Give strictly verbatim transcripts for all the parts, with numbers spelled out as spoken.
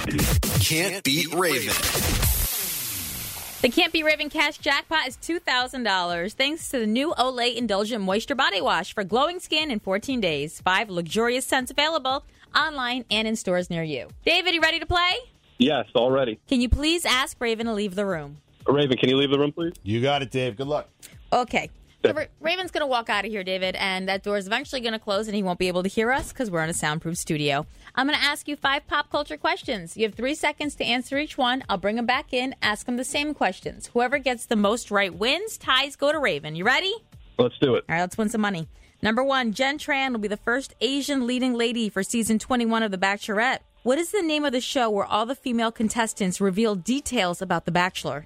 Can't Beat Raven. The Can't Beat Raven cash jackpot is two thousand dollars thanks to the new Olay Indulgent Moisture Body Wash for glowing skin in fourteen days. Five luxurious scents available online and in stores near you. David, you ready to play? Yes, all ready. Can you please ask Raven to leave the room? Raven, can you leave the room, please? You got it, Dave. Good luck. Okay. So Ra- Raven's going to walk out of here, David, and that door is eventually going to close, and he won't be able to hear us because we're in a soundproof studio. I'm going to ask you five pop culture questions. You have three seconds to answer each one. I'll bring them back in, ask them the same questions. Whoever gets the most right wins. Ties go to Raven. You ready? Let's do it. All right, let's win some money. Number one, Jen Tran will be the first Asian leading lady for season twenty-one of The Bachelorette. What is the name of the show where all the female contestants reveal details about The Bachelor?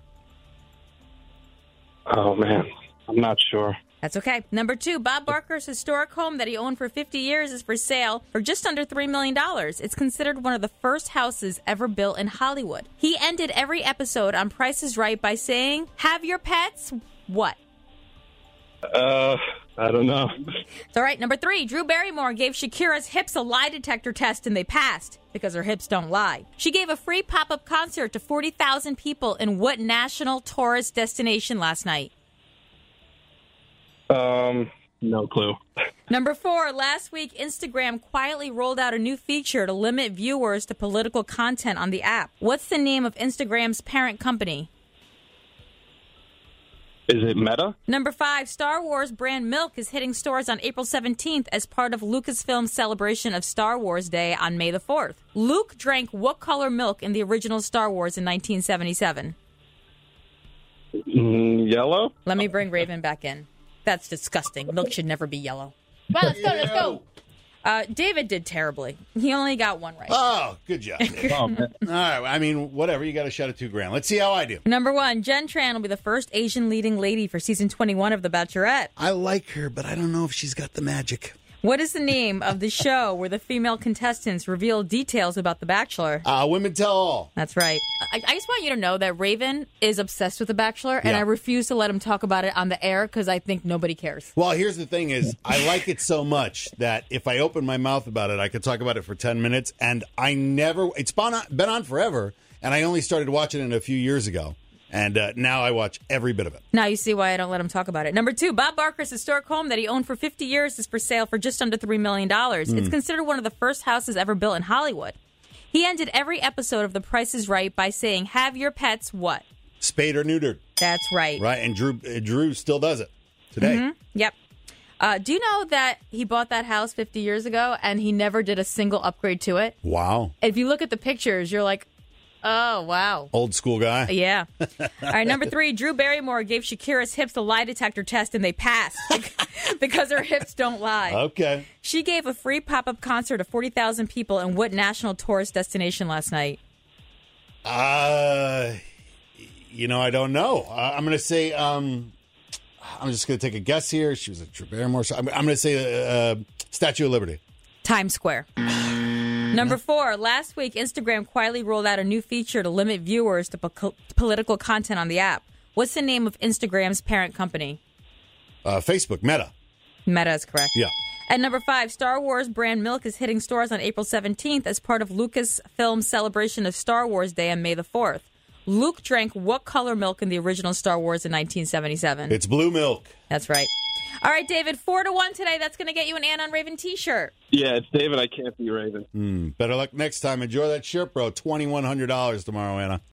Oh, man. I'm not sure. That's okay. Number two, Bob Barker's historic home that he owned for fifty years is for sale for just under three million dollars. It's considered one of the first houses ever built in Hollywood. He ended every episode on Price is Right by saying, have your pets what? Uh, I don't know. It's all right. Number three, Drew Barrymore gave Shakira's hips a lie detector test and they passed because her hips don't lie. She gave a free pop-up concert to forty thousand people in what national tourist destination last night? Um, no clue. Number four, last week, Instagram quietly rolled out a new feature to limit viewers to political content on the app. What's the name of Instagram's parent company? Is it Meta? Number five, Star Wars brand milk is hitting stores on April seventeenth as part of Lucasfilm's celebration of Star Wars Day on May the fourth. Luke drank what color milk in the original Star Wars in nineteen seventy-seven? Mm, yellow? Let me bring Raven back in. That's disgusting. Milk should never be yellow. Come on, let's go, let's go. Uh, David did terribly. He only got one right. Oh, good job, Dave. Oh, man. All right. I mean, whatever. You got a shot at two grand. Let's see how I do. Number one, Jen Tran will be the first Asian leading lady for season twenty-one of The Bachelorette. I like her, but I don't know if she's got the magic. What is the name of the show where the female contestants reveal details about The Bachelor? Uh, women tell all. That's right. I, I just want you to know that Raven is obsessed with The Bachelor, and Yeah. I refuse to let him talk about it on the air because I think nobody cares. Well, here's the thing is, I like it so much that if I open my mouth about it, I could talk about it for ten minutes, and I never, it's been on, been on forever, and I only started watching it a few years ago, and uh, now I watch every bit of it. Now you see why I don't let him talk about it. Number two, Bob Barker's historic home that he owned for fifty years is for sale for just under three million dollars. Mm. It's considered one of the first houses ever built in Hollywood. He ended every episode of The Price is Right by saying, have your pets what? Spayed or neutered. That's right. Right, and Drew uh, Drew still does it today. Mm-hmm. Yep. Uh, do you know that he bought that house fifty years ago and he never did a single upgrade to it? Wow. If you look at the pictures, you're like, oh, wow. Old school guy. Yeah. All right, number three, Drew Barrymore gave Shakira's hips a lie detector test and they passed because her hips don't lie. Okay. She gave a free pop-up concert to forty thousand people in what national tourist destination last night? Uh, you know, I don't know. Uh, I'm going to say, um, I'm just going to take a guess here. She was a Drew Barrymore. So I'm, I'm going to say uh, Statue of Liberty. Times Square. Number four, last week, Instagram quietly rolled out a new feature to limit viewers to po- political content on the app. What's the name of Instagram's parent company? Uh, Facebook, Meta. Meta is correct. Yeah. At number five, Star Wars brand milk is hitting stores on April seventeenth as part of Lucasfilm's celebration of Star Wars Day on May the fourth. Luke drank what color milk in the original Star Wars in nineteen seventy-seven? It's blue milk. That's right. All right, David, four to one today. That's going to get you an Ann on Raven t-shirt. Yeah, it's David. I can't be Raven. Mm, better luck next time. Enjoy that shirt, bro. twenty-one hundred dollars tomorrow, Anna.